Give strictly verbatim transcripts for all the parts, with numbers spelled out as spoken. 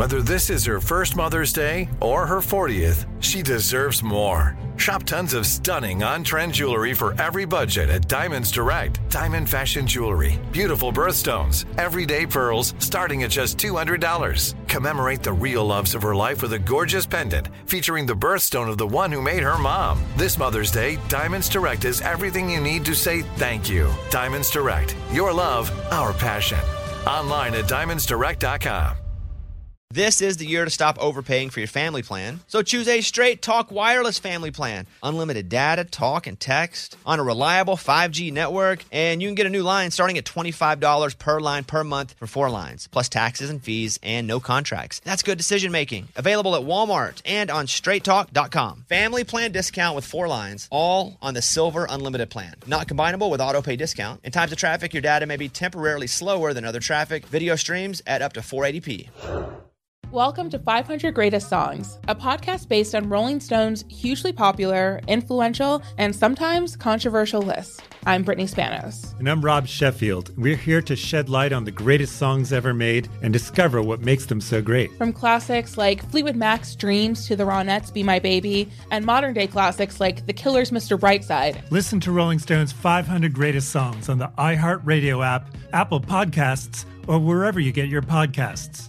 Whether this is her first Mother's Day or her fortieth, she deserves more. Shop tons of stunning on-trend jewelry for every budget at Diamonds Direct. Diamond fashion jewelry, beautiful birthstones, everyday pearls starting at just two hundred dollars. Commemorate the real loves of her life with a gorgeous pendant featuring the birthstone of the one who made her mom. This Mother's Day, Diamonds Direct is everything you need to say thank you. Diamonds Direct, your love, our passion. Online at diamonds direct dot com. This is the year to stop overpaying for your family plan. So choose a Straight Talk Wireless family plan. Unlimited data, talk, and text on a reliable five G network. And you can get a new line starting at twenty-five dollars per line per month for four lines, plus taxes and fees and no contracts. That's good decision making. Available at Walmart and on straight talk dot com. Family plan discount with four lines, all on the Silver Unlimited plan. Not combinable with auto pay discount. In times of traffic, your data may be temporarily slower than other traffic. Video streams at up to four eighty p. Welcome to five hundred Greatest Songs, a podcast based on Rolling Stone's hugely popular, influential, and sometimes controversial list. I'm Brittany Spanos. And I'm Rob Sheffield. We're here to shed light on the greatest songs ever made and discover what makes them so great. From classics like Fleetwood Mac's Dreams to the Ronettes' Be My Baby, and modern-day classics like The Killers' Mister Brightside. Listen to Rolling Stone's five hundred Greatest Songs on the iHeartRadio app, Apple Podcasts, or wherever you get your podcasts.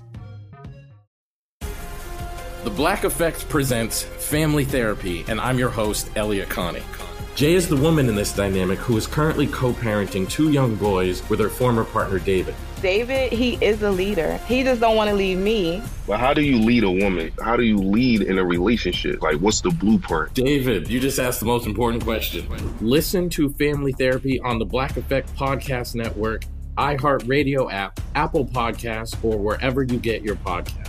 The Black Effect presents Family Therapy, and I'm your host, Elliot Connie. Jay is the woman in this dynamic who is currently co-parenting two young boys with her former partner, David. David, he is a leader. He just don't want to leave me. But how do you lead a woman? How do you lead in a relationship? Like, what's the blueprint? David, you just asked the most important question. Listen to Family Therapy on the Black Effect Podcast Network, iHeartRadio app, Apple Podcasts, or wherever you get your podcasts.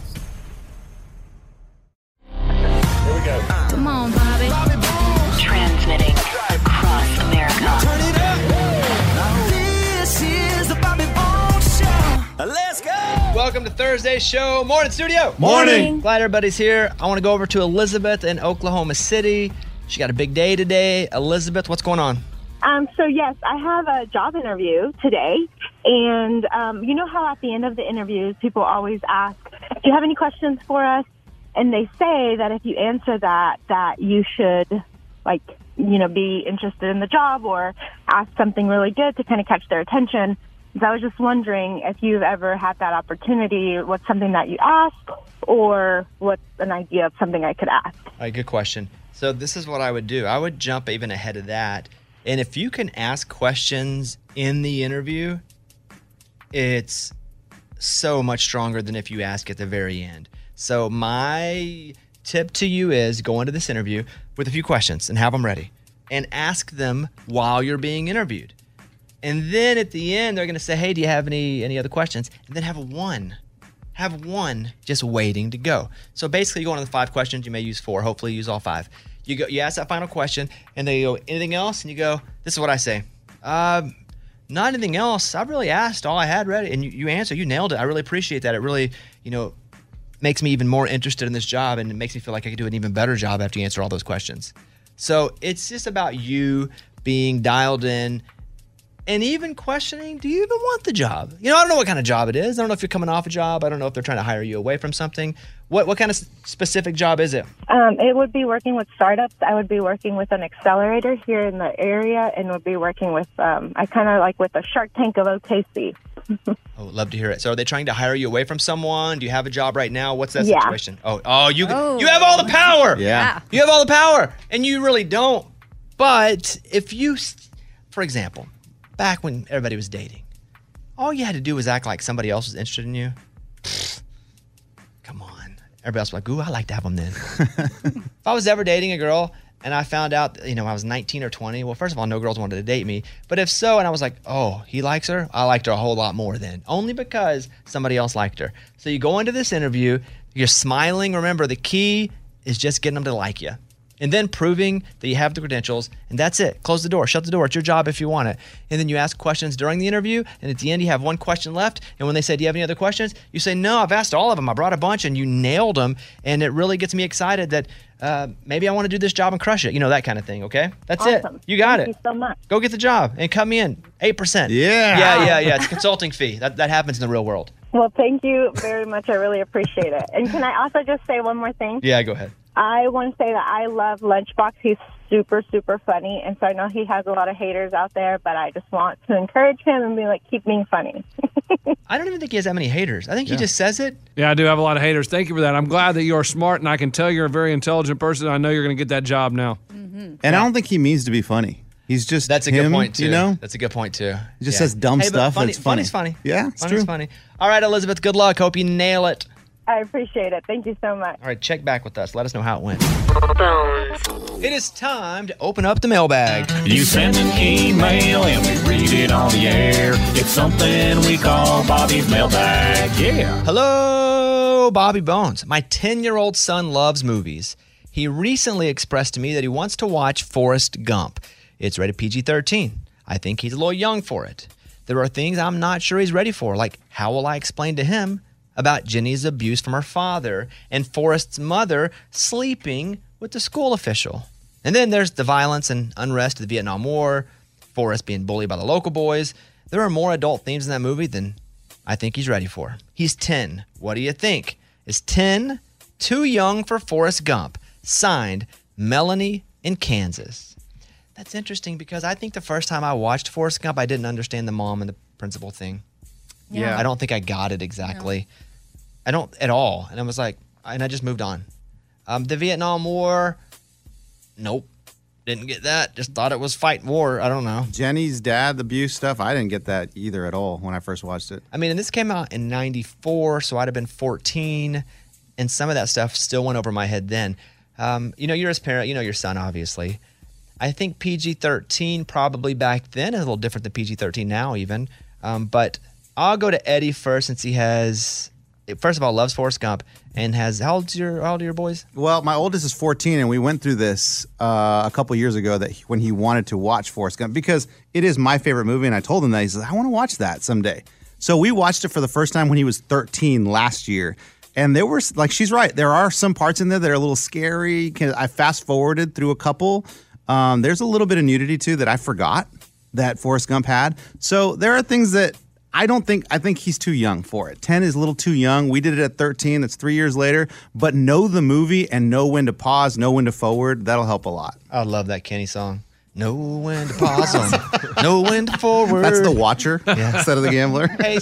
Here we go. Come on, Bobby. Bobby Bones. Transmitting across America. Turn it up. This is the Bobby Bones Show. Let's go. Welcome to Thursday's show. Morning, studio. Morning. Glad everybody's here. I want to go over to Elizabeth in Oklahoma City. She got a big day today. Elizabeth, what's going on? Um, so, yes, I have a job interview today. And um, you know how at the end of the interviews, people always ask, do you have any questions for us? And they say that if you answer that, that you should, like, you know, be interested in the job or ask something really good to kind of catch their attention. So I was just wondering if you've ever had that opportunity, what's something that you ask, or what's an idea of something I could ask? All right, good question. So this is what I would do. I would jump even ahead of that. And if you can ask questions in the interview, it's so much stronger than if you ask at the very end. So my tip to you is go into this interview with a few questions and have them ready and ask them while you're being interviewed. And then at the end, they're going to say, hey, do you have any, any other questions? And then have one. Have one just waiting to go. So basically, you go on to the five questions. You may use four. Hopefully, you use all five. You go. You ask that final question, and they go, anything else? And you go, this is what I say. Uh, not anything else. I've really asked all I had ready. And you, you answer. You nailed it. I really appreciate that. It really, you know, makes me even more interested in this job, and it makes me feel like I could do an even better job after you answer all those questions. So it's just about you being dialed in and even questioning, do you even want the job? You know, I don't know what kind of job it is. I don't know if you're coming off a job. I don't know if they're trying to hire you away from something. What what kind of specific job is it? Um, it would be working with startups. I would be working with an accelerator here in the area, and would be working with, um, I kind of like with the Shark Tank of O K C. Oh, love to hear it. So are they trying to hire you away from someone? Do you have a job right now? What's that Yeah. situation? Oh, oh, you Oh. you have all the power. Yeah. You have all the power, and you really don't. But if you, for example, back when everybody was dating, all you had to do was act like somebody else was interested in you. Pfft, come on. Everybody else was like, ooh, I like to have them then. If I was ever dating a girl and I found out, you know, I was nineteen or twenty, well, first of all, no girls wanted to date me. But if so, and I was like, oh, he likes her, I liked her a whole lot more then, only because somebody else liked her. So you go into this interview, you're smiling. Remember, the key is just getting them to like you. And then proving that you have the credentials, and that's it. Close the door, shut the door. It's your job if you want it. And then you ask questions during the interview, and at the end you have one question left. And when they say, do you have any other questions? You say, no, I've asked all of them. I brought a bunch, and you nailed them. And it really gets me excited that uh, maybe I want to do this job and crush it. You know, that kind of thing, okay? That's Awesome. it. You got Thank it. you so much. Go get the job and cut me in. eight percent. Yeah. Yeah, yeah, yeah. It's a consulting fee. That, that happens in the real world. Well, thank you very much. I really appreciate it. And can I also just say one more thing? Yeah, go ahead. I want to say that I love Lunchbox. He's super, super funny. And so I know he has a lot of haters out there, but I just want to encourage him and be like, keep being funny. I don't even think he has that many haters. I think Yeah. he just says it. Yeah, I do have a lot of haters. Thank you for that. I'm glad that you are smart, and I can tell you're a very intelligent person. I know you're going to get that job now. And I don't think he means to be funny. He's just That's a him, good point, too. You know? That's a good point, too. He just Yeah. says dumb Hey, but stuff. Funny, and it's funny. Funny's funny. Yeah, it's Funny's true. funny. All right, Elizabeth, good luck. Hope you nail it. I appreciate it. Thank you so much. All right, check back with us. Let us know how it went. It is time to open up the mailbag. You send an email and we read it on the air. It's something we call Bobby's mailbag. Yeah. Hello, Bobby Bones. My ten-year-old son loves movies. He recently expressed to me that he wants to watch Forrest Gump. It's rated P G thirteen. I think he's a little young for it. There are things I'm not sure he's ready for, like how will I explain to him about Jenny's abuse from her father and Forrest's mother sleeping with the school official. And then there's the violence and unrest of the Vietnam War, Forrest being bullied by the local boys. There are more adult themes in that movie than I think he's ready for. He's ten. What do you think? Is ten too young for Forrest Gump? Signed, Melanie in Kansas. That's interesting because I think the first time I watched Forrest Gump, I didn't understand the mom and the principal thing. Yeah. I don't think I got it exactly. I don't at all. And I was like, and I just moved on. Um, the Vietnam War, nope. Didn't get that. Just thought it was fight war. I don't know. Jenny's dad, the abuse stuff, I didn't get that either at all when I first watched it. I mean, and this came out in ninety-four, so I'd have been fourteen, and some of that stuff still went over my head then. Um, you know, you're his parent, you know your son, obviously. I think P G thirteen probably back then is a little different than P G thirteen now even. Um, but I'll go to Eddie first since he has, first of all, loves Forrest Gump and has, how old's your, how old are your boys? Well, my oldest is fourteen, and we went through this uh, a couple years ago that he, when he wanted to watch Forrest Gump because it is my favorite movie, and I told him that. He says, I want to watch that someday. So we watched it for the first time when he was thirteen last year. And there were, like, she's right. There are some parts in there that are a little scary. I fast forwarded through a couple. Um, there's a little bit of nudity, too, that I forgot that Forrest Gump had. So there are things that I don't think, I think he's too young for it. ten is a little too young. We did it at thirteen. That's three years later. But know the movie and know when to pause, know when to forward. That'll help a lot. I love that Kenny song. Know when to pause on, know when to forward. That's the watcher Yeah. instead of the gambler. Hey,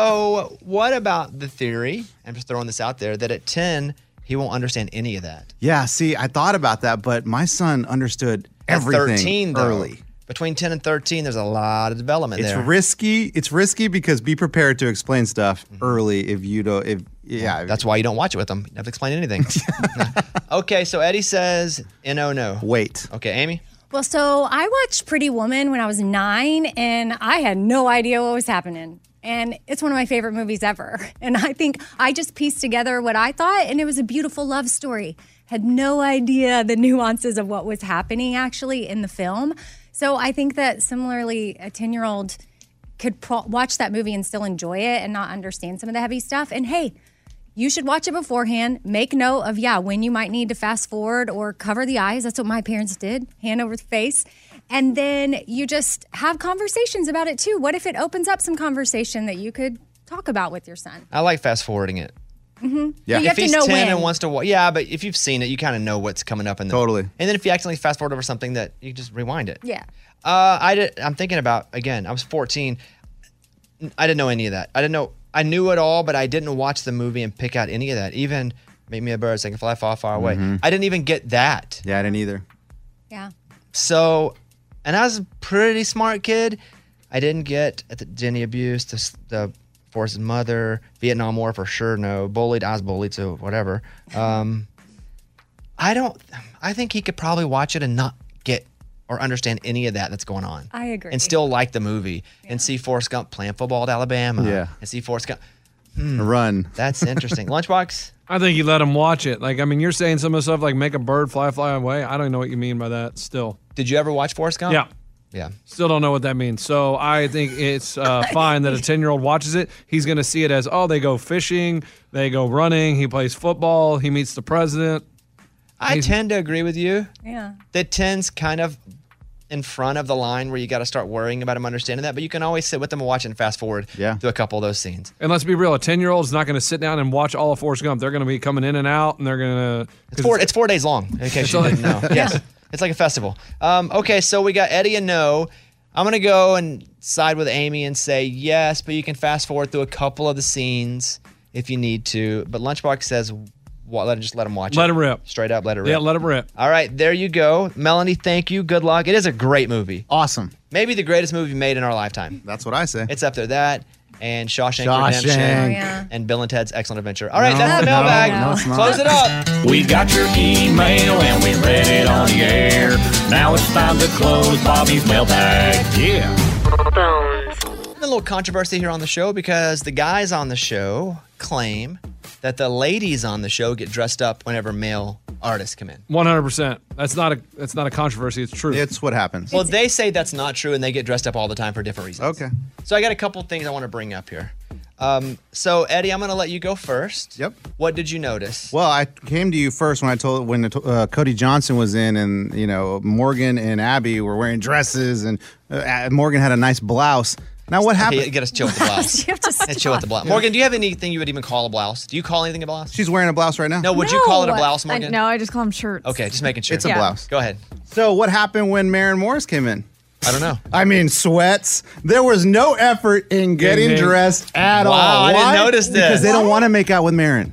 so what about the theory? I'm just throwing this out there that at ten, he won't understand any of that. Yeah, see, I thought about that, but my son understood At everything thirteen, though, early. Between ten and thirteen, there's a lot of development It's there. risky. It's risky because be prepared to explain stuff early if you don't. If yeah, That's why you don't watch it with them. You don't have to explain anything. Okay, so Eddie says, no, no. Wait. Okay, Amy? Well, so I watched Pretty Woman when I was nine, and I had no idea what was happening. And it's one of my favorite movies ever. And I think I just pieced together what I thought, and it was a beautiful love story. Had no idea the nuances of what was happening actually in the film. So I think that similarly, a ten-year-old could pro- watch that movie and still enjoy it and not understand some of the heavy stuff. And hey, you should watch it beforehand. Make note of, yeah, when you might need to fast forward or cover the eyes. That's what my parents did, hand over the face. And then you just have conversations about it too. What if it opens up some conversation that you could talk about with your son? I like fast forwarding it. Mm-hmm. Yeah. You If have to he's know ten when. and wants to, wa- yeah, but if you've seen it, you kind of know what's coming up in the Totally. And then if you accidentally fast forward over something, that you just rewind it. Yeah. Uh, I did. I'm thinking about again. I was fourteen. I didn't know any of that. I didn't know. I knew it all, but I didn't watch the movie and pick out any of that. Even "Make Me a Bird, so I Can Fly Far, Far Away." Mhm. I didn't even get that. Yeah, I didn't either. Yeah. So, and I was a pretty smart kid. I didn't get at the Jenny abuse, the, the Forrest's mother, Vietnam War for sure. No, bullied. I was bullied, so whatever. Um, I don't. I think he could probably watch it and not get or understand any of that that's going on. I agree. And still like the movie and see Forrest Gump playing football at Alabama. Yeah. And see Forrest Gump. Run. That's interesting. Lunchbox? I think you let him watch it. Like, I mean, you're saying some of the stuff like make a bird fly, fly away. I don't even know what you mean by that still. Did you ever watch Forrest Gump? Yeah. Yeah. Still don't know what that means. So I think it's uh, fine that a ten-year-old watches it. He's going to see it as, oh, they go fishing, they go running, he plays football, he meets the president. I tend to agree with you. Yeah. That ten's kind of in front of the line where you got to start worrying about them understanding that, but you can always sit with them and watch and fast forward Yeah. through a couple of those scenes. And let's be real, a ten-year-old is not going to sit down and watch all of Forrest Gump. They're going to be coming in and out, and they're going to... It's four, it's four days long, in case you didn't know. Yes, it's like a festival. Um, okay, so we got Eddie and no. I'm going to go and side with Amy and say yes, but you can fast forward through a couple of the scenes if you need to. But Lunchbox says, well, let, just let him watch Let it. him rip. Straight up, let it rip. Yeah, let him rip. All right, there you go. Melanie, thank you. Good luck. It is a great movie. Awesome. Maybe the greatest movie made in our lifetime. That's what I say. It's up there. That and Shawshank, Shawshank. Redemption Oh, yeah. and Bill and Ted's Excellent Adventure. All right, No, that's the no, mailbag. no, it's not. Close it up. We got your email and we read it on the air. Now it's time to close Bobby's mailbag. Yeah. A little controversy here on the show because the guys on the show claim that the ladies on the show get dressed up whenever male artists come in. one hundred percent. That's not a that's not a controversy. It's true. It's what happens. Well, they say that's not true and they get dressed up all the time for different reasons. Okay. So I got a couple things I want to bring up here. Um, so Eddie, I'm going to let you go first. Yep. What did you notice? Well, I came to you first when I told when uh, Cody Johnson was in, and you know Morgan and Abby were wearing dresses, and uh, Morgan had a nice blouse. Now what happened? Okay, you got to chill with the blouse. You have to Let's chill with the blouse. Morgan, do you have anything you would even call a blouse? Do you call anything a blouse? She's wearing a blouse right now. No, would you call it a blouse, Morgan? I, no, I just call them shirts. Okay, just making sure. It's a Yeah. blouse. Go ahead. So what happened when Maren Morris came in? I don't know. I mean, sweats. There was no effort in getting Ding, ding. dressed at Wow, all. I didn't Why? notice this. Because they don't want to make out with Maren.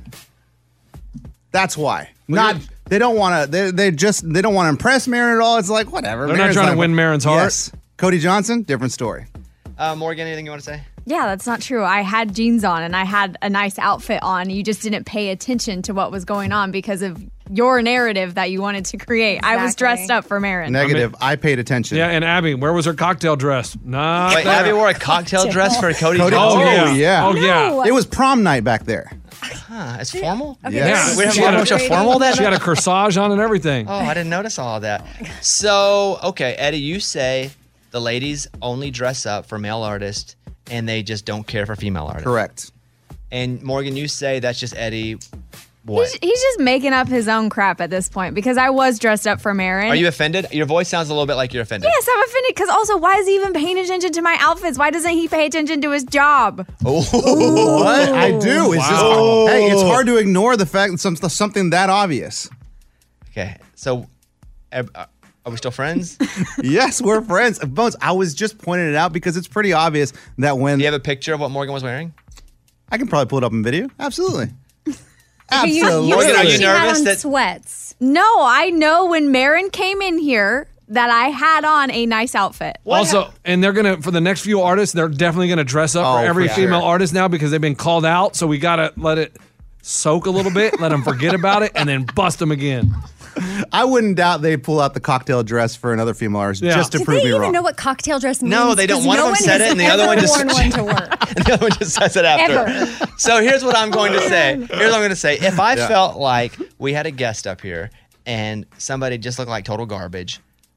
That's why. Not they don't want to. They, they just they don't want to impress Maren at all. It's like whatever. They're not Maren's trying to like- win Maren's heart. Yes. Cody Johnson, different story. Uh, Morgan, anything you want to say? Yeah, that's not true. I had jeans on and I had a nice outfit on. You just didn't pay attention to what was going on because of your narrative that you wanted to create. I was Exactly. dressed up for Marin. Negative. I, paid attention. Yeah, and Abby, where was her cocktail dress? Not Wait, there. Abby wore a cocktail dress for Cody, Cody- Johnson? Oh, Oh, yeah. yeah. Oh, yeah. It was prom night back there. Huh, it's formal? Okay, Yeah. this We is have She had a a- bunch of formal then? She had a corsage on and everything. Oh, I didn't notice all of that. So, okay, Eddie, you say the ladies only dress up for male artists and they just don't care for female artists. Correct. And Morgan, you say that's just Eddie. What? He's, he's just making up his own crap at this point because I was dressed up for Marin. Are you offended? Your voice sounds a little bit like you're offended. Yes, I'm offended because also, why is he even paying attention to my outfits? Why doesn't he pay attention to his job? Oh. What? I do. It's Wow. just hey, it's hard to ignore the fact that some, something that obvious. Okay, so uh, are we still friends? Yes, we're friends. Bones, I was just pointing it out because it's pretty obvious that when Do you have a picture of what Morgan was wearing? I can probably pull it up in video. Absolutely. Okay, you- Absolutely. you Morgan, said are you she had nervous on that- sweats? No, I know when Marin came in here that I had on a nice outfit. Also, and they're gonna for the next few artists, they're definitely gonna dress up Oh, for every for female sure. artist now because they've been called out. So we gotta let it soak a little bit, let them forget about it, and then bust them again. I wouldn't doubt they pull out the cocktail dress for another female artist Yeah. just to Did prove they me even wrong. know what cocktail dress means? No, they don't. 'Cause One of no them said has it and the other one ever just- worn one to work. And the other one just says it after. Ever. So here's what I'm going to say. Here's what I'm going to say. If I Yeah. felt like we had a guest up here and somebody just looked like total garbage,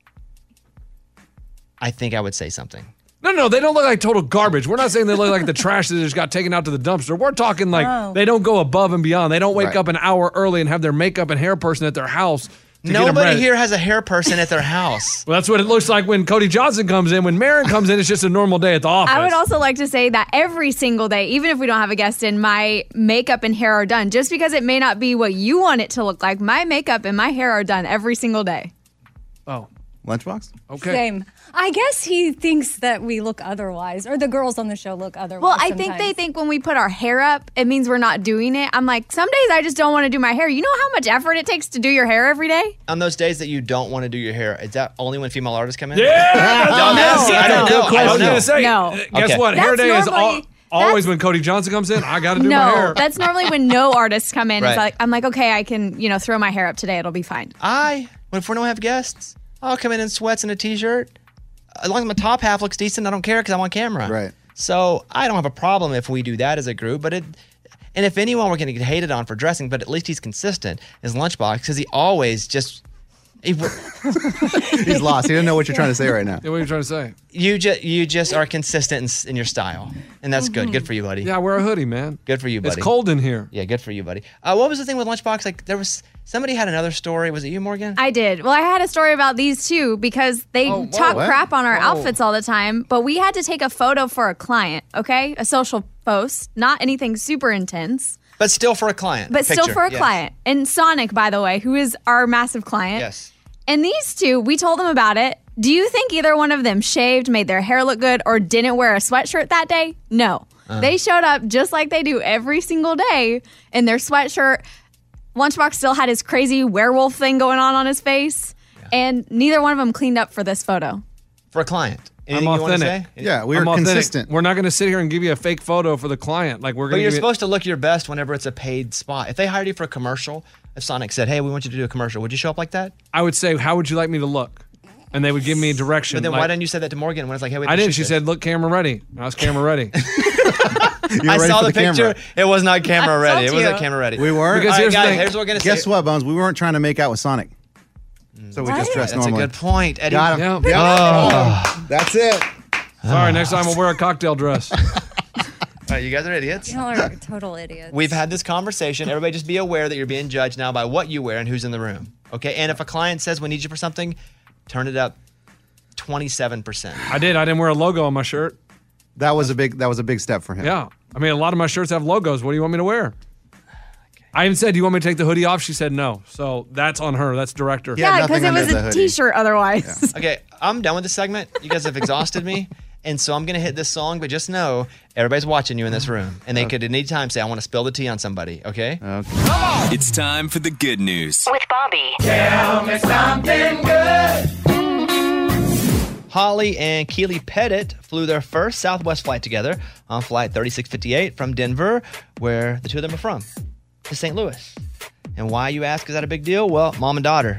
I think I would say something. No, no, they don't look like total garbage. We're not saying they look like the trash that just got taken out to the dumpster. We're talking like Oh. they don't go above and beyond. They don't wake Right. up an hour early and have their makeup and hair person at their house. To get 'em Nobody ready. here has a hair person at their house. Well, that's what it looks like when Cody Johnson comes in. When Marin comes in, it's just a normal day at the office. I would also like to say that every single day, even if we don't have a guest in, my makeup and hair are done. Just because it may not be what you want it to look like, my makeup and my hair are done every single day. Oh, Lunchbox? okay. Same. I guess he thinks that we look otherwise, or the girls on the show look otherwise. Well, I think they sometimes. think when we put our hair up, it means we're not doing it. I'm like, some days I just don't want to do my hair. You know how much effort it takes to do your hair every day? On those days that you don't want to do your hair, is that only when female artists come in? Yeah! No, I'm No. asking. I don't Good know. question. I I was don't going know. to say, No. uh, guess Okay. what? Hair That's day is al- normally- always that's- when Cody Johnson comes in. I got to do no, my hair. that's normally when no artists come in. Right. It's like I'm like, okay, I can, you know, throw my hair up today. It'll be fine. I, when if we don't have guests, I'll come in in sweats and a t-shirt. As long as my top half looks decent, I don't care because I'm on camera. Right. So I don't have a problem if we do that as a group. But it, and if anyone we're going to get hated on for dressing, but at least he's consistent, is Lunchbox because he always just He's lost. He doesn't know what you're trying to say right now. Yeah, what are you trying to say? You just you just are consistent in, s- in your style, and that's good. Good for you, buddy. Yeah, wear a hoodie, man. Good for you, buddy. It's cold in here. Yeah, good for you, buddy. Uh, what was the thing with Lunchbox? Like there was somebody had another story. Was it you, Morgan? I did. Well, I had a story about these too because they Oh, whoa. talk What? crap on our Whoa. outfits all the time, but we had to take a photo for a client, okay? A social post, not anything super intense. But still for a client. But still Picture, for a yes. client. And Sonic, by the way, who is our massive client. Yes. And these two, we told them about it. Do you think either one of them shaved, made their hair look good, or didn't wear a sweatshirt that day? No. Uh. They showed up just like they do every single day in their sweatshirt. Lunchbox still had his crazy werewolf thing going on on his face. And neither one of them cleaned up for this photo. For a client. I'm Anything you want to authentic. say? Yeah, we I'm were authentic. consistent. We're not going to sit here and give you a fake photo for the client. Like we're But going to. you're give you- supposed to look your best whenever it's a paid spot. If they hired you for a commercial, if Sonic said, "Hey, we want you to do a commercial," would you show up like that? I would say, "How would you like me to look?" And they would give me direction. But then like- why didn't you say that to Morgan when it's like, "Hey, we have I to didn't. shoot She this?" said, "Look, camera ready." I was camera ready. I ready saw for the, the camera. picture. It was not camera I ready. told It wasn't you. camera ready. We weren't. Because All right, here's the guys, thing. here's what we're gonna Guess say. what, Bones? We weren't trying to make out with Sonic. So we just dressed That's normally. a good point, Eddie. Got him. Yeah. Yep. Oh. That's it. Sorry, next time I'll wear a cocktail dress. All right, you guys are idiots. Y'all are total idiots. We've had this conversation. Everybody just be aware that you're being judged now by what you wear and who's in the room. Okay? And if a client says we need you for something, turn it up twenty-seven percent. I did. I didn't wear a logo on my shirt. That was a big. That was a big step for him. Yeah. I mean, a lot of my shirts have logos. What do you want me to wear? I even said, "Do you want me to take the hoodie off?" She said, "No." So that's on her. That's director. Yeah, because it was a t-shirt otherwise. Okay, I'm done with this segment. You guys have exhausted me. And so I'm going to hit this song, but just know everybody's watching you in this room. And they could at any time say, "I want to spill the tea on somebody." Okay? Okay. It's time for the good news. With Bobby. Tell me something good. Holly and Keely Pettit flew their first Southwest flight together on flight thirty-six fifty-eight from Denver, where the two of them are from, to Saint Louis. And why, you ask, is that a big deal? Well, mom and daughter,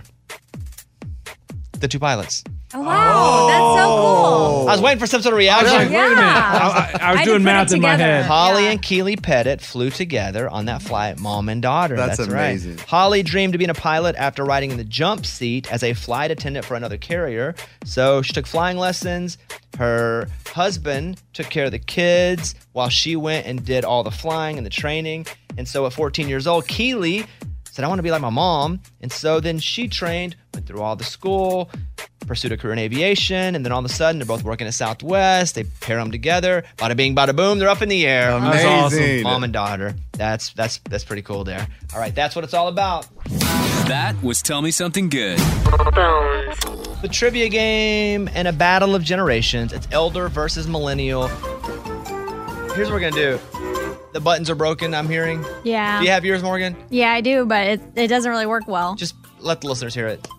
the two pilots. Oh, wow. That's so cool. I was waiting for some sort of I reaction. was like, wait a minute. Yeah. I, I, I was I had to doing put math it in my together. head. Holly Yeah. and Keely Pettit flew together on that flight, mom and daughter. That's That's, amazing. right. Holly dreamed of being a pilot after riding in the jump seat as a flight attendant for another carrier. So she took flying lessons. Her husband took care of the kids while she went and did all the flying and the training. And so at fourteen years old, Keely said, "I want to be like my mom." And so then she trained, went through all the school, pursued a career in aviation, and then all of a sudden they're both working at Southwest. They pair them together. Bada bing, bada boom. They're up in the air. Amazing. That's awesome. Mom and daughter. That's that's that's pretty cool there. All right, that's what it's all about. That was Tell Me Something Good. Bones. The trivia game and a battle of generations. It's elder versus millennial. Here's what we're gonna do. The buttons are broken, I'm hearing. Yeah. Do you have yours, Morgan? Yeah, I do, but it, it doesn't really work well. Just let the listeners hear it.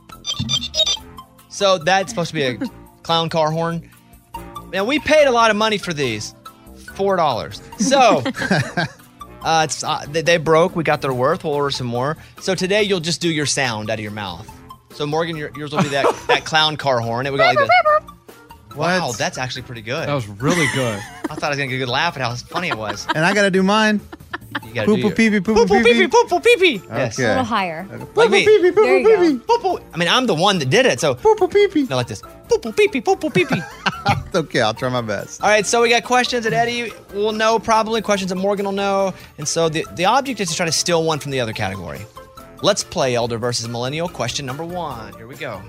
So that's supposed to be a clown car horn. Now, we paid a lot of money for these. four dollars. So, uh, it's, uh, they, they broke. We got their worth. We'll order some more. So today, you'll just do your sound out of your mouth. So, Morgan, your, yours will be that, that clown car horn. It would go like this. Wow, that's actually pretty good. That was really good. I thought I was going to get a good laugh at how funny it was. And I got to do mine. You gotta Poo do poo your- pee pee poo poo Poo-poo, pee pee-pee, pee. poo-poo, pee-pee. Yes. A little higher. Like me. Poo-poo, pee-pee, There you poo-poo, go. pee-pee. Poo-poo. I mean, I'm the one that did it. So, Poo-poo, pee-pee. no, like this. Poo-poo, pee-pee, poo-poo, pee-pee. Okay, I'll try my best. All right, so we got questions that Eddie will know, probably questions that Morgan will know. And so the, the object is to try to steal one from the other category. Let's play Elder versus Millennial. Question number one. Here we go.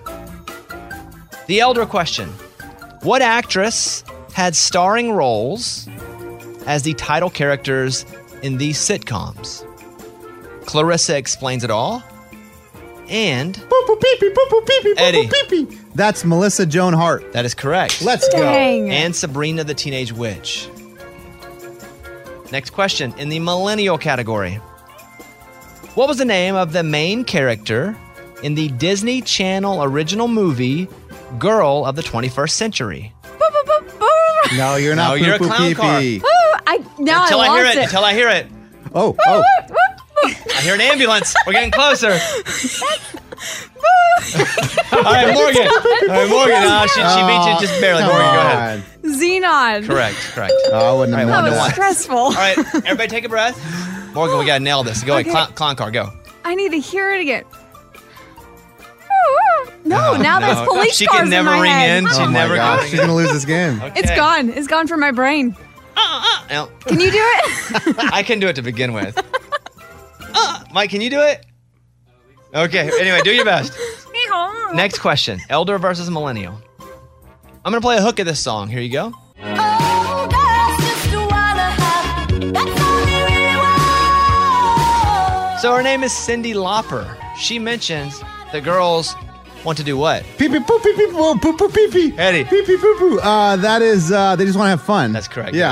The Elder question. What actress had starring roles as the title characters in these sitcoms? Clarissa Explains It All and Poo-poo, pee-pee, poo-poo, pee-pee, Eddie. poo-poo, pee-pee. That's Melissa Joan Hart. That is correct. Let's go. Dang. And Sabrina the Teenage Witch. Next question. In the millennial category, what was the name of the main character in the Disney Channel original movie Girl of the twenty-first Century? Boop, boop, boop, boop. No, you're not No, you're a poo-poo, clown car. pee-pee. Ooh, I now Until I I, hear lost it, it. Until I hear it. Oh, oh. I hear an ambulance. We're getting closer. All right, Morgan. All right, Morgan. Uh, she, she beat you just barely. Come Morgan, go ahead. on. Xenon. Correct, correct. Oh, I wouldn't have All That right, known one to was one. that. stressful. All right, everybody take a breath. Morgan, we got to nail this. Go Okay. ahead, clown, clown car, go. I need to hear it again. No, now there's police She cars can never in my ring head. in. She Oh my never gosh, can she's gonna lose this game. It's gone. It's gone from my brain. No, Can you do it? I can do it to begin with. Uh, Mike, can you do it? Okay. Anyway, do your best. Next question: Elder versus Millennial. I'm gonna play a hook of this song. Here you go. So her name is Cyndi Lauper. She mentions the girls want to do what? Pee pee poo pee pee poo poo poo pee pee. Eddie. Pee pee poo poo. Uh, that is, uh, they just want to have fun. That's correct. Yeah.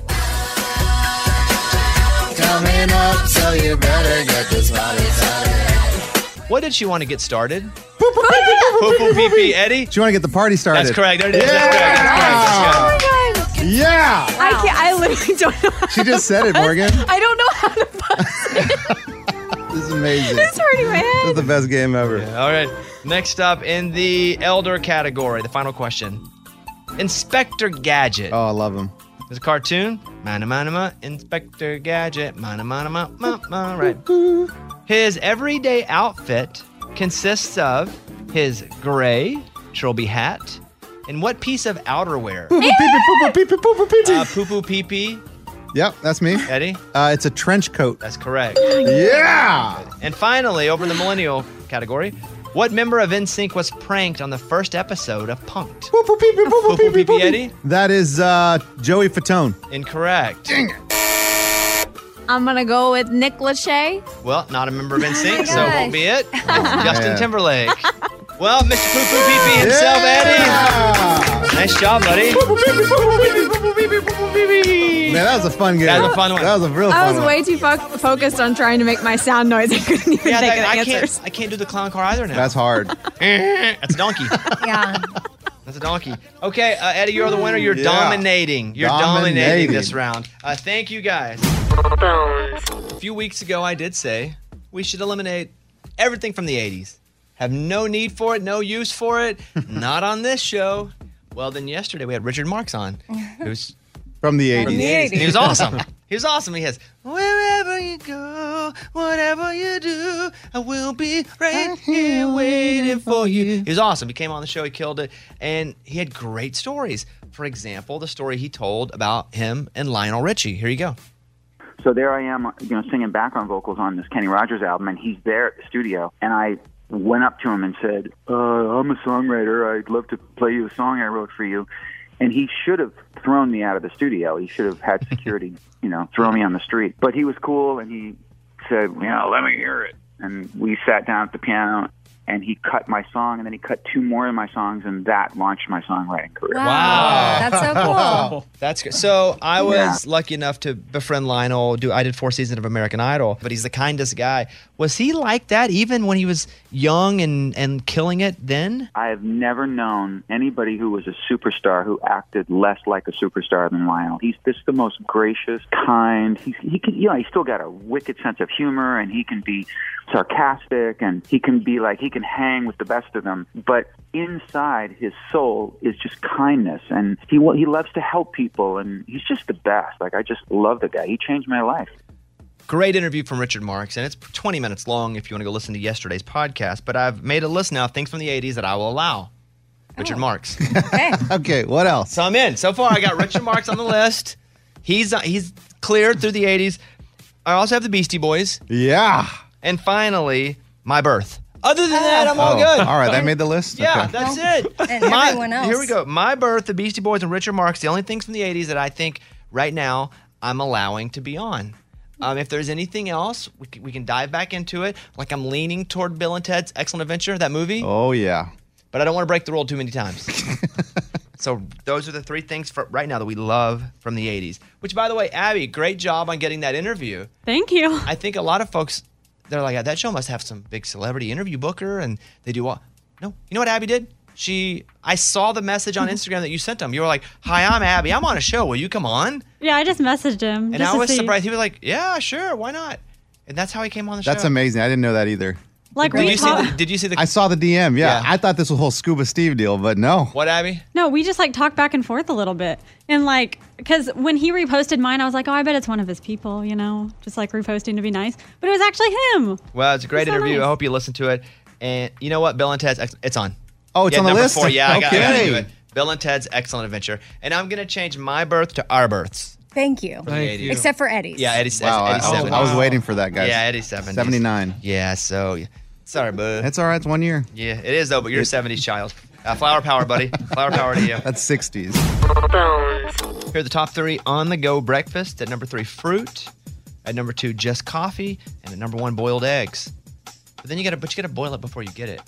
Coming up, so you better get this body started. What did she want to get started? Poo poo pee pee poo Poo poo pee pee. Eddie. She want to get the party started. That's correct. There it is. Yeah. That's correct. That's correct. That's correct. Yeah. I can't. I literally don't know. How She just said it, to- Morgan. I don't know how to buzz. This is amazing. It's hurting my This is head. the best game ever. Yeah, all right. Next up in the Elder category, the final question. Inspector Gadget. Oh, I love him. There's a cartoon. Mana mana ma. Inspector Gadget. Mana mana ma ma ma. Right. His everyday outfit consists of his gray trilby hat and what piece of outerwear? Poo poo pee pee poo poo pee pee poo poo pee pee. Uh, poo poo pee pee. Yep, that's me. Eddie. Uh, it's a trench coat. That's correct. Yeah. And finally, over in the millennial category, what member of N Sync was pranked on the first episode of Punked? Poo poo pee pee poo poo Poo pee poo pee pee poo pee. Eddie. That is uh, Joey Fatone. Incorrect. Dang it. I'm gonna go with Nick Lachey. Well, not a member of N Sync, Oh my so gosh. won't be it. It's Justin man. Timberlake. Well, Mister Poo Poo Pee Pee himself, Yeah. Eddie. Nice job, buddy. Man, that was a fun game. That was a fun one. That was a real I fun was one. way too fo- focused on trying to make my sound noise. I couldn't even Yeah, think that, of I the answers. can't. I can't do the clown car either now. That's hard. That's a donkey. Yeah. That's a donkey. Okay, uh, Eddie, you're the winner. You're Yeah. dominating. You're dominating. Dominating. this round. Uh, thank you, guys. A few weeks ago, I did say we should eliminate everything from the eighties. Have no need for it, no use for it. Not on this show. Well, then yesterday we had Richard Marx on, who's From the from eighties. the eighties. And he was awesome. He was awesome. He has, wherever you go, whatever you do, I will be right here waiting for you. He was awesome. He came on the show. He killed it. And he had great stories. For example, the story he told about him and Lionel Richie. Here you go. So there I am, you know, singing background vocals on this Kenny Rogers album, and he's there at the studio, and I went up to him and said, uh, I'm a songwriter. I'd love to play you a song I wrote for you. And he should have thrown me out of the studio. He should have had security, you know, throw me on the street. But he was cool, and he said, you know, let me hear it. And we sat down at the piano, and he cut my song, and then he cut two more of my songs, and that launched my songwriting career. Wow. That's so cool. That's good. So I was Yeah. lucky enough to befriend Lionel. Do I did four seasons of American Idol, but he's the kindest guy. Was he like that even when he was young and, and killing it then? I have never known anybody who was a superstar who acted less like a superstar than Lionel. He's just the most gracious, kind. He's, he can, you know, he's still got a wicked sense of humor, and he can be sarcastic, and he can be like, he can hang with the best of them. But inside his soul is just kindness, and he he loves to help people, and he's just the best. Like, I just love the guy. He changed my life. Great interview from Richard Marx, and it's twenty minutes long if you want to go listen to yesterday's podcast. But I've made a list now of things from the eighties that I will allow. Richard Marx. Okay. Okay, what else? So I'm in. So far, I got Richard Marx on the list. He's uh, he's cleared through the eighties. I also have the Beastie Boys. Yeah. And finally, My Birth. Other than that, I'm all Oh, good. all right, that made the list? Yeah, Okay. that's it. And My- everyone else. Here we go. My Birth, the Beastie Boys, and Richard Marx, the only things from the eighties that I think right now I'm allowing to be on. Um, if there's anything else, we can, we can dive back into it. Like I'm leaning toward Bill and Ted's Excellent Adventure, that movie. Oh, yeah. But I don't want to break the rule too many times. So those are the three things for right now that we love from the eighties. Which, by the way, Abby, great job on getting that interview. Thank you. I think a lot of folks, they're like, that show must have some big celebrity interview booker, and they do all. No, you know what Abby did? She, I saw the message on Instagram that you sent them. You were like, "Hi, I'm Abby. I'm on a show. Will you come on?" Yeah, I just messaged him. And just I to was see. surprised. He was like, "Yeah, sure, why not?" And that's how he came on the show. That's amazing. I didn't know that either. Like Did we you see? talk- The, did you see the? I saw the D M. Yeah. Yeah. I thought this was a whole Scuba Steve deal, but no. What, Abby? No, we just like talked back and forth a little bit. And like, because when he reposted mine, I was like, oh, I bet it's one of his people, you know, just like reposting to be nice. But it was actually him. Well, it's a great It's so interview. nice. I hope you listen to it. And you know what? Bill and Ted's, ex- it's on. Oh, it's yeah, on the number list? Four. Yeah, I got, I got to Okay. do it. Bill and Ted's Excellent Adventure. And I'm going to change my birth to our births. Thank you. Thank you. Except for Eddie's. Yeah, Eddie's, Wow, I, Eddie's I was, seventies. I was waiting for that, guys. Yeah, Eddie's seventies. seventy-nine. Yeah, so sorry, bud. It's all right. It's one year. Yeah, it is though, but you're a seventies child. Uh, flower power, buddy. Flower power to you. That's sixties. Here are the top three on the go breakfast. At number three, fruit. At number two, just coffee. And at number one, boiled eggs. But then you gotta, but you gotta boil it before you get it.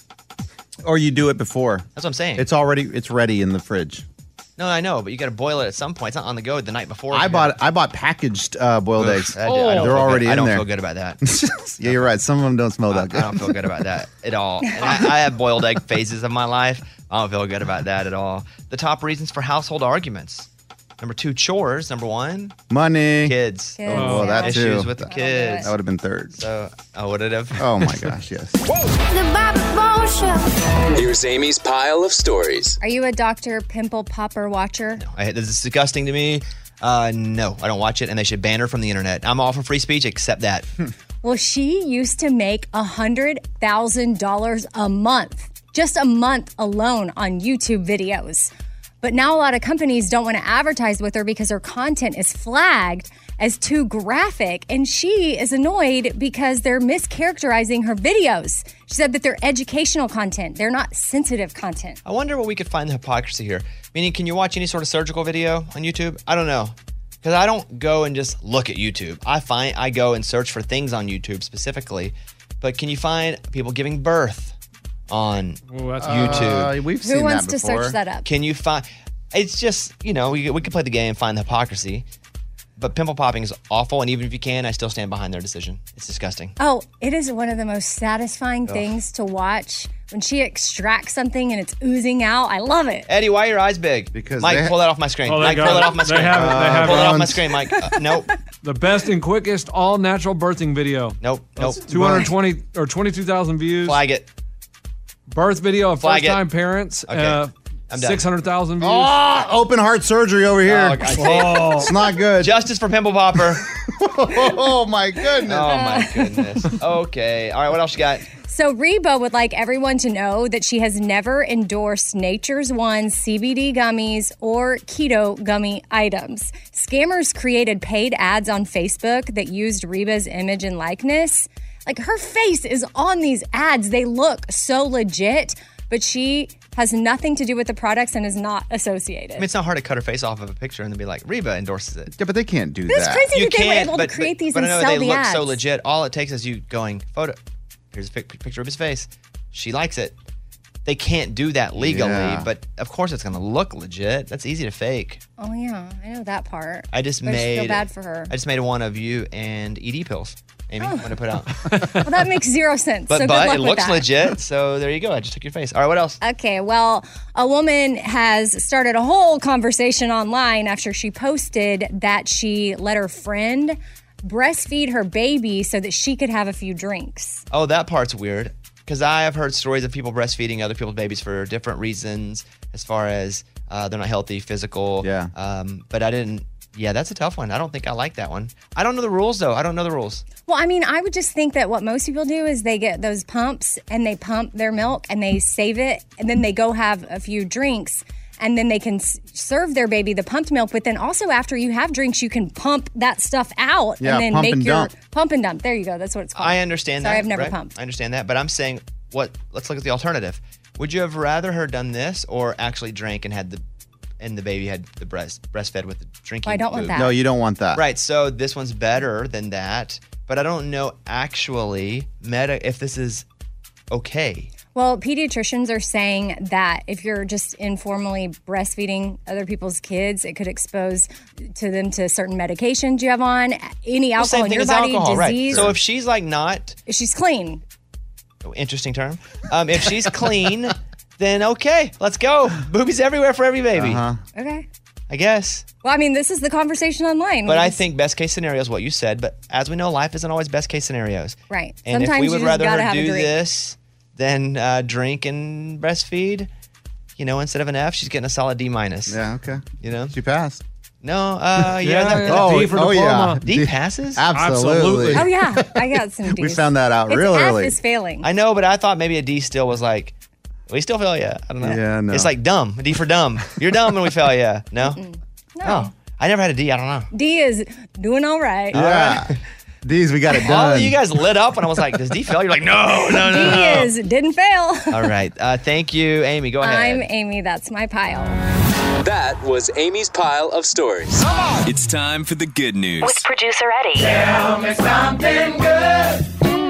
Or you do it before. That's what I'm saying. It's already it's ready in the fridge. No, I know, but you gotta boil it at some point. It's not on the go the night before. I bought I bought packaged uh, boiled Oof, eggs. I do- I don't They're feel already good. in I don't there. feel good about that. Yeah, you're right. Some of them don't smell that good. I don't feel good about that at all. And I, I have boiled egg phases of my life. I don't feel good about that at all. The top reasons for household arguments. Number two, chores. Number one, Money. kids. Kids, Oh, yeah. that too. Issues with the kids. That would have been third. So, oh, would it have? Oh my gosh, yes. The Bobby Bones Show. Here's Amy's pile of stories. Are you a Doctor Pimple Popper watcher? I, this is disgusting to me. Uh, no, I don't watch it, and they should ban her from the internet. I'm all for free speech, except that. Well, she used to make one hundred thousand dollars a month, just a month alone on YouTube videos. But now a lot of companies don't want to advertise with her because her content is flagged as too graphic, and she is annoyed because they're mischaracterizing her videos. She said that they're educational content. They're not sensitive content. I wonder what we could find the hypocrisy here. Meaning, can you watch any sort of surgical video on YouTube? I don't know. Because I don't go and just look at YouTube. I find I go and search for things on YouTube specifically. But can you find people giving birth on YouTube? Uh, we've Who wants to search that up? Can you find? It's just, you know, we, we can play the game and find the hypocrisy. But pimple popping is awful, and even if you can, I still stand behind their decision. It's disgusting. Oh, it is one of the most satisfying Ugh. things to watch when she extracts something and it's oozing out. I love it. Eddie, why are your eyes big? Because Mike, they- pull that off my screen. Oh, they Mike, got pull it. that off my They screen. have it. They Uh, have pull it. that off my screen, Mike. Uh, nope. The best and quickest all natural birthing video. Nope. Nope. two hundred twenty or twenty-two thousand views. Flag it. Birth video of Flag first time it. parents. Okay. Uh, I'm done. six hundred thousand views. Oh, open heart surgery over here. Oh, I see. Oh, it's not good. Justice for Pimple Popper. Oh my goodness. Oh my goodness. Okay. All right. What else you got? So Reba would like everyone to know that she has never endorsed Nature's One C B D gummies or keto gummy items. Scammers created paid ads on Facebook that used Reba's image and likeness. Like, her face is on these ads. They look so legit, but she has nothing to do with the products and is not associated. I mean, it's not hard to cut her face off of a picture and then be like, Reba endorses it. Yeah, but they can't do That's that. crazy You that they were can't, able but- to create but- these but and I know sell they the look ads. so legit. All it takes is you going, photo. Here's a pic- picture of his face. She likes it. They can't do that legally, Yeah. but of course it's going to look legit. That's easy to fake. Oh yeah, I know that part. I just But I made. feel bad for her. I just made one of you and E D pills. Amy, I'm going to put out. Well, that makes zero sense. But so good but luck it with looks that. legit, so there you go. I just took your face. All right, what else? Okay, well, a woman has started a whole conversation online after she posted that she let her friend breastfeed her baby so that she could have a few drinks. Oh, that part's weird. Because I have heard stories of people breastfeeding other people's babies for different reasons, as far as uh, they're not healthy, physical. Yeah. Um, but I didn't. Yeah, that's a tough one. I don't think I like that one. I don't know the rules, though. I don't know the rules. Well, I mean, I would just think that what most people do is they get those pumps and they pump their milk and they save it and then they go have a few drinks and then they can s- serve their baby the pumped milk. But then also after you have drinks, you can pump that stuff out Yeah, and then pump make and your dump. pump and dump. There you go. That's what it's called. I understand Sorry, that. I've never right? pumped. I understand that. But I'm saying, what? Let's look at the alternative. Would you have rather her done this or actually drank and had the and the baby had the breast breastfed with the drinking? Well, I don't want boob? that. No, you don't want that. Right. So this one's better than that. But I don't know actually meta if this is okay. Well, pediatricians are saying that if you're just informally breastfeeding other people's kids, it could expose to them to certain medications you have on, any Well, alcohol same in thing your as body, alcohol, disease. right? So if she's like not if she's clean, interesting term. Um, if she's clean, then okay, let's go. Boobies everywhere for every baby. Uh-huh. okay. I guess. Well, I mean, this is the conversation online. But We I just- think best case scenario is what you said. But as we know, life isn't always best case scenarios. right. And Sometimes if we you would just rather gotta her have a do drink. this than uh, drink and breastfeed, you know, instead of an F, she's getting a solid D minus. Yeah, okay. You know? She passed. No, uh, yeah. Yeah, that, yeah. that- D for oh, diploma. yeah. D passes? Absolutely. Oh yeah, I got some D's. We found that out it's real F early. is failing. I know, but I thought maybe a D still was like, we still fail you. I don't know. Yeah, no. It's like dumb. A D for dumb. You're dumb and we fail you. No? No. Oh, I never had a D. I don't know. D is doing all right. Yeah. D's, we got it All done. of you guys lit up and I was like, does D fail? You're like, no, no, no. D no. is didn't fail. All right. Uh, thank you, Amy. Go ahead. I'm Amy. That's my pile. That was Amy's pile of stories. It's time for the good news. With producer Eddie. Tell me something good.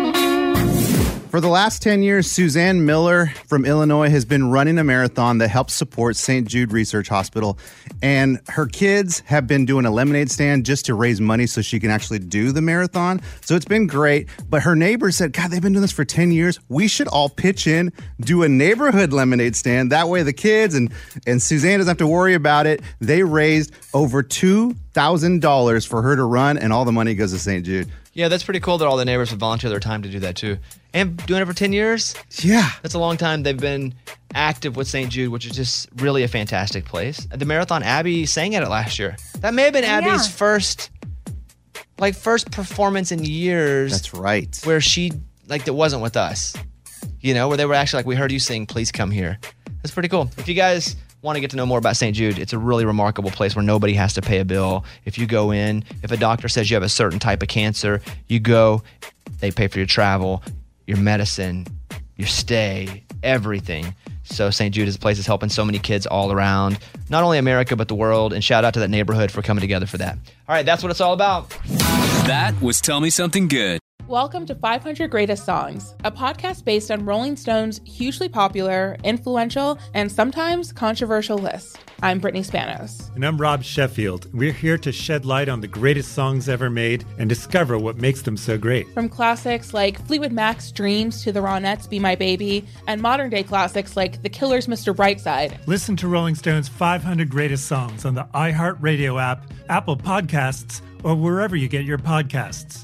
For the last ten years, Suzanne Miller from Illinois has been running a marathon that helps support Saint Jude Research Hospital. And her kids have been doing a lemonade stand just to raise money so she can actually do the marathon. So it's been great. But her neighbors said, God, they've been doing this for ten years. We should all pitch in, do a neighborhood lemonade stand. That way the kids and, and Suzanne doesn't have to worry about it. They raised over two thousand dollars for her to run, and all the money goes to Saint Jude. Yeah, that's pretty cool that all the neighbors would volunteer their time to do that too. And doing it for ten years? Yeah. That's a long time they've been active with Saint Jude, which is just really a fantastic place. At the marathon, Abby sang at it last year. That may have been Abby's Yeah. first, like, first performance in years. That's right. Where she, like, that wasn't with us. You know, where they were actually like, we heard you sing, please come here. That's pretty cool. If you guys want to get to know more about Saint Jude, it's a really remarkable place where nobody has to pay a bill. If you go in, if a doctor says you have a certain type of cancer, you go, they pay for your travel, your medicine, your stay, everything. So Saint Jude is a place that's helping so many kids all around, not only America, but the world. And shout out to that neighborhood for coming together for that. All right, that's what it's all about. That was Tell Me Something Good. Welcome to five hundred Greatest Songs, a podcast based on Rolling Stone's hugely popular, influential, and sometimes controversial list. I'm Brittany Spanos. And I'm Rob Sheffield. We're here to shed light on the greatest songs ever made and discover what makes them so great. From classics like Fleetwood Mac's Dreams to the Ronettes' Be My Baby, and modern day classics like The Killers' Mister Brightside. Listen to Rolling Stone's five hundred Greatest Songs on the iHeartRadio app, Apple Podcasts, or wherever you get your podcasts.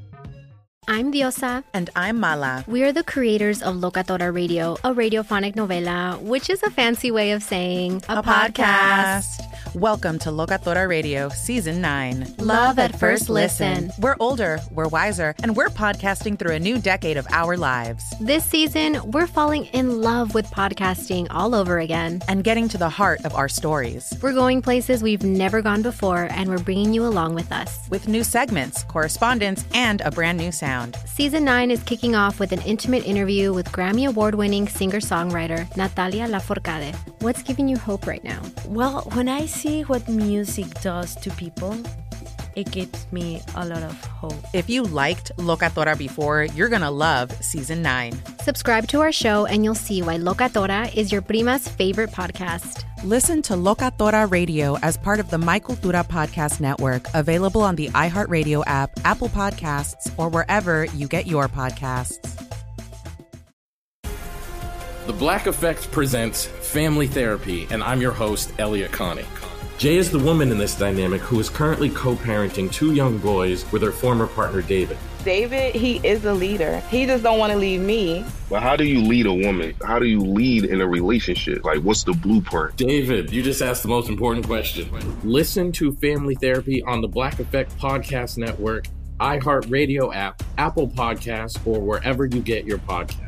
I'm Diosa. And I'm Mala. We are the creators of Locatora Radio, a radiophonic novela, which is a fancy way of saying a, a podcast. podcast. Welcome to Locatora Radio, Season nine. Love at first listen. We're older, we're wiser, and we're podcasting through a new decade of our lives. This season, we're falling in love with podcasting all over again. And getting to the heart of our stories. We're going places we've never gone before, and we're bringing you along with us. With new segments, correspondence, and a brand new sound. Season nine is kicking off with an intimate interview with Grammy Award-winning singer-songwriter Natalia Lafourcade. What's giving you hope right now? Well, when I see what music does to people, it gives me a lot of hope. If you liked Locatora before, you're going to love Season nine. Subscribe to our show and you'll see why Locatora is your prima's favorite podcast. Listen to Locatora Radio as part of the My Cultura Podcast Network, available on the iHeartRadio app, Apple Podcasts, or wherever you get your podcasts. The Black Effect presents Family Therapy, and I'm your host, Elliot Connie. Jay is the woman in this dynamic who is currently co-parenting two young boys with her former partner, David. David, he is a leader. He just don't want to leave me. But how do you lead a woman? How do you lead in a relationship? Like, what's the blueprint? David, you just asked the most important question. Listen to Family Therapy on the Black Effect Podcast Network, iHeartRadio app, Apple Podcasts, or wherever you get your podcasts.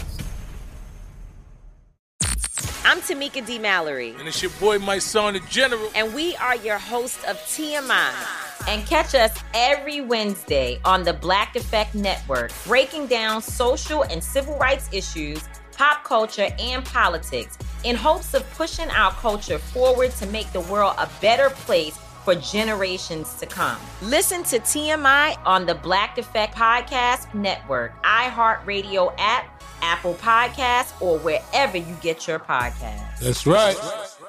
I'm Tamika D. Mallory. And it's your boy, my son, the General. And we are your hosts of T M I. And catch us every Wednesday on the Black Effect Network, breaking down social and civil rights issues, pop culture, and politics in hopes of pushing our culture forward to make the world a better place for generations to come. Listen to T M I on the Black Effect Podcast Network, iHeartRadio app, Apple Podcasts, or wherever you get your podcasts. That's right.